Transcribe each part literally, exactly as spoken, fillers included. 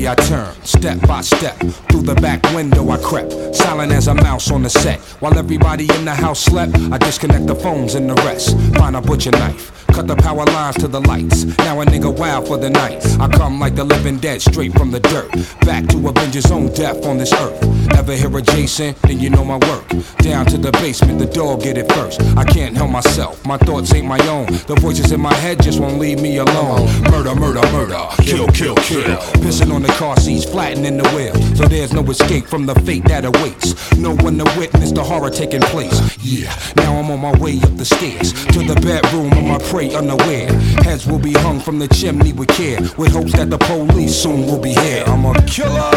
way I turn, step by step. Through the back window I crept, silent as a mouse on the set. While everybody in the house slept, I disconnect the phones and the rest. Find a butcher knife, cut the power lines to the lights. Now a nigga wild for the night. I come like the living dead, straight from the dirt. Back to avenge his own death on this earth. Ever hear of Jason? Then you know my work. Down to the basement, the dog get it first. I can't help myself, my thoughts ain't my own. The voices in my head just won't leave me alone. Murder, murder, murder, kill, kill, kill. Pissing on the car seats, flattening the wheel. So there's no escape from the fate that awaits. No one to witness the horror taking place. Yeah, now I'm on my way up the stairs to the bedroom of my prey unaware. Heads will be hung from the chimney with care, with hopes that the police soon will be here. I'm a killer.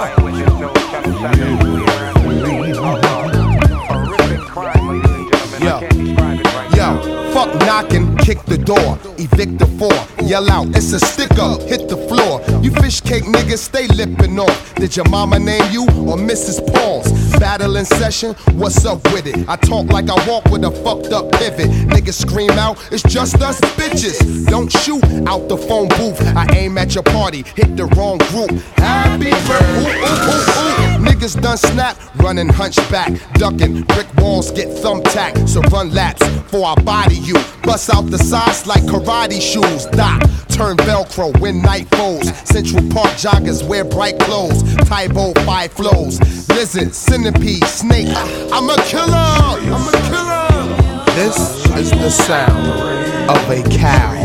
Yo, yo, fuck knocking, kick the door, evict the four, yell out, it's a stick up, hit the floor. You fish cake niggas, stay lippin' off. Did your mama name you or Missus Paul's? Battle in session, what's up with it? I talk like I walk with a fucked up pivot. Niggas scream out, it's just us bitches. Don't shoot out the phone booth. I aim at your party, hit the wrong group. Happy birthday, ooh, ooh, ooh, ooh. Niggas done snap, running hunchback, ducking, brick walls get thumbtacked. So run laps, for I body you. Bust out the sides like karate shoes. Doc, turn Velcro when night falls. Central Park joggers wear bright clothes. Tybo five flows. Lizard, centipede, snake. I'm a killer. I'm a killer. This is the sound of a cow.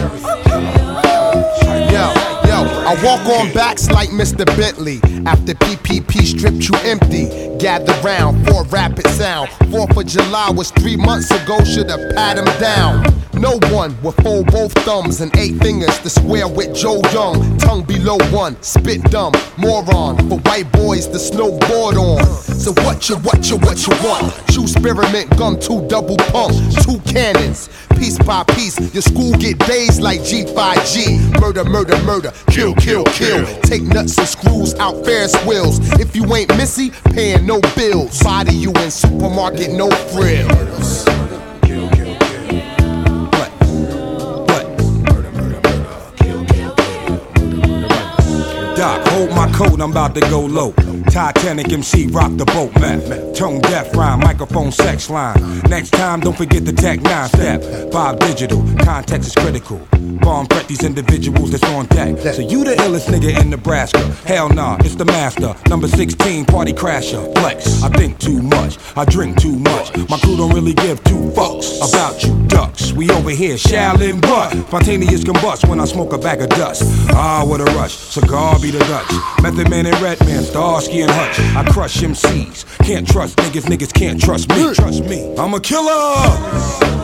Yo. I walk on backs like Mister Bentley. After P P P stripped you empty, gather round for a rapid sound. Fourth of July was three months ago, should've pat him down. No one will fold both thumbs and eight fingers to square with Joe Young. Tongue below one, spit dumb, moron. For white boys to snowboard on. So what you, what you, what you want? Shoe spearmint, gun two double pump, two cannons. Piece by piece, your school get dazed like G five G. Murder, murder, murder, kill, kill, kill. Take nuts and screws out Ferris wheels. If you ain't Missy, paying no bills. Body you in supermarket, no frills. Doc, hold my coat, I'm about to go low. Titanic M C, rock the boat, man. Tone deaf rhyme, microphone sex line. Next time, don't forget the Tech nine step. Five digital, context is critical. Bomb threat these individuals that's on deck. So you the illest nigga in Nebraska? Hell nah, it's the master. Number sixteen, party crasher. Flex, I think too much, I drink too much. My crew don't really give two fucks about you ducks. We over here, Shaolin butt. Spontaneous combust when I smoke a bag of dust. Ah, what a rush, cigar be the Dutch. Method Man and Redman, Starsky and Hutch. I crush M Cs, can't trust niggas, niggas can't trust me. Trust me, I'm a killer.